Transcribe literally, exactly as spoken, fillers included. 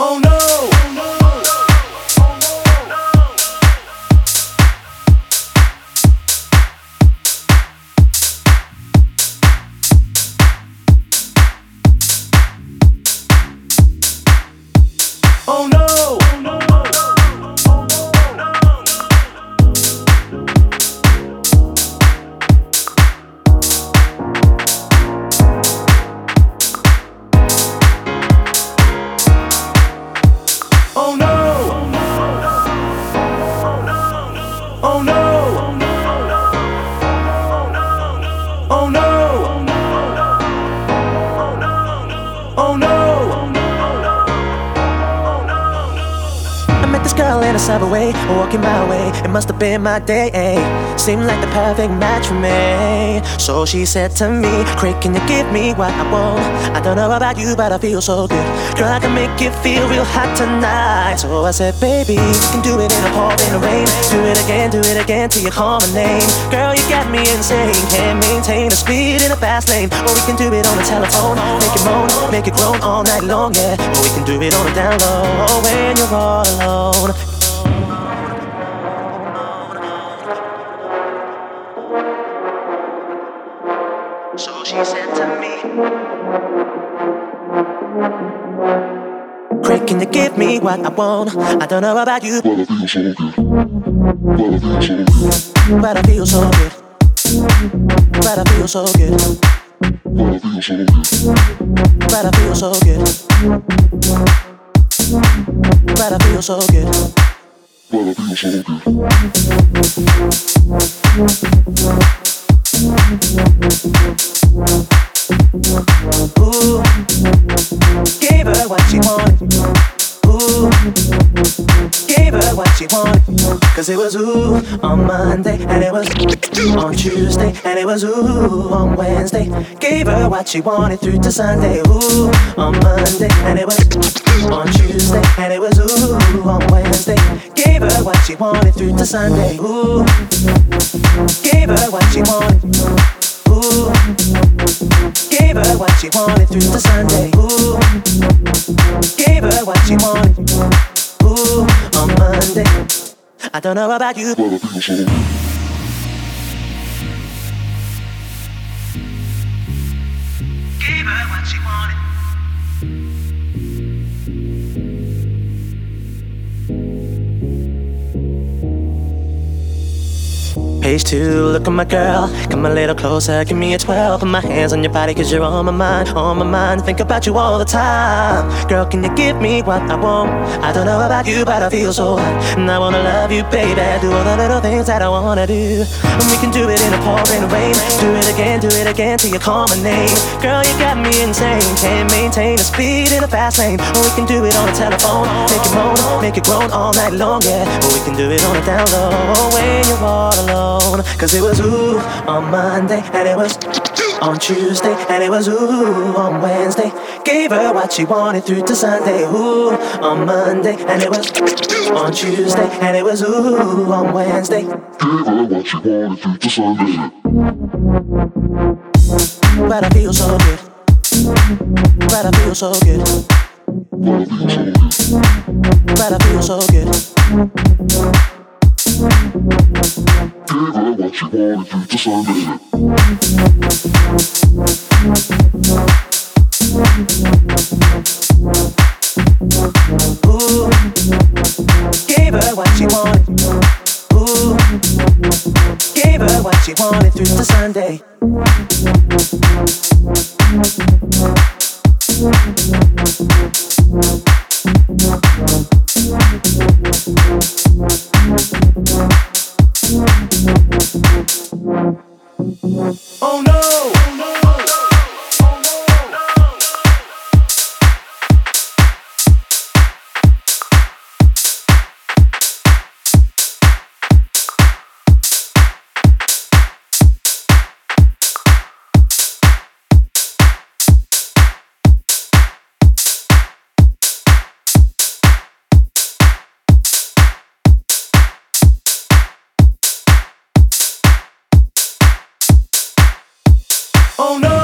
Oh no! Oh no! Oh no! Oh no! Oh no! Oh no! I met this girl in a subway, walking my way. It must have been my day. Seemed like the perfect match for me. So she said to me, Craig, can you give me what I want? I don't know about you, but I feel so good. Girl, I can make you feel real hot tonight. So I said, baby, we can do it in a pour, in the rain. Do it again, do it again till you call my name. Girl, you got me insane. Can't maintain the speed in a fast lane. Or we can do it on the telephone. Make it moan, make it groan all night long, yeah. Or we can do it on the down low when you're all alone. So she said to me, Craig, can you give me what I want? I don't know about you, but I feel so good. But I feel so good. But I feel so good. But I feel so good. But I feel so good. Ooh, gave her what she wanted. Ooh, gave her what she wanted. Cause it was ooh on Monday, and it was on Tuesday, and it was ooh on Wednesday. Gave her what she wanted through to Sunday. Ooh on Monday, and it was on Tuesday, and it was ooh on Wednesday. Gave her what she wanted through to Sunday. Ooh, gave her what she wanted. Ooh, gave her what she wanted through to Sunday. Ooh, gave her what she wanted. Ooh, on Monday. I don't know about you, but I feel so good. Gave her what she wanted. Page two, look at my girl. Come a little closer, give me a twelve. Put my hands on your body cause you're on my mind. On my mind, think about you all the time. Girl, can you give me what I want? I don't know about you, but I feel so hot. And I wanna love you, baby. Do all the little things that I wanna do. And we can do it in the pouring rain. Do it again, do it again till you call my name. Girl, you got me insane. Can't maintain the speed in a fast lane. Or we can do it on the telephone. Make it moan, make it groan all night long, yeah. Or we can do it on the down low when you're all alone. Cause it was ooh on Monday, and it was on Tuesday, and it was ooh on Wednesday. Gave her what she wanted through to Sunday. Ooh on Monday, and it was on Tuesday, and it was ooh on Wednesday. Gave her what she wanted through to Sunday. But I feel so good. But I feel so good. But I feel so good. Gave her what she wanted through to Sunday. Ooh, gave her what she wanted. Ooh, gave her what she wanted through to Sunday. Oh no! Oh no!